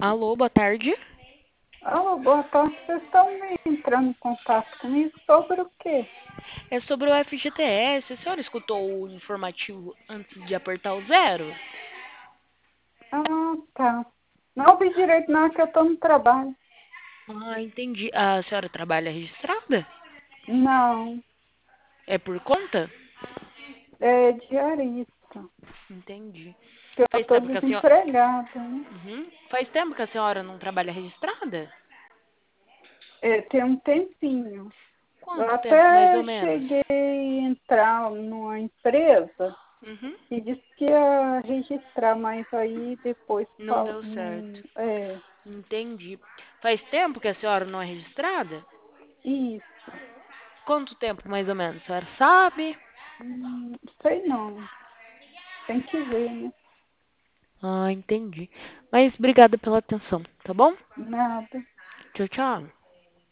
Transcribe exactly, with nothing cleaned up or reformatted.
Alô, boa tarde. Alô, boa tarde. Vocês estão entrando em contato comigo sobre o quê? É sobre o F G T S. A senhora escutou o informativo antes de apertar o zero? Ah, tá. Não ouvi direito não, que eu estou no trabalho. Ah, entendi. A senhora trabalha registrada? Não, É por conta? é diarista. Entendi. Que eu Faz estou tempo que a senhora. desempregada, né? Uhum. Faz tempo que a senhora não trabalha registrada? É, tem um tempinho. Eu Quanto tempo, mais ou até menos? cheguei a entrar numa empresa Uhum. que disse que ia registrar, mas aí depois Não fal- deu certo. não, é Entendi. Faz tempo que a senhora não é registrada? isso. Quanto tempo, mais ou menos? A senhora sabe? Hum, sei não. Tem que ver, né? Ah, entendi. Mas obrigada pela atenção, tá bom? Nada. Tchau, tchau.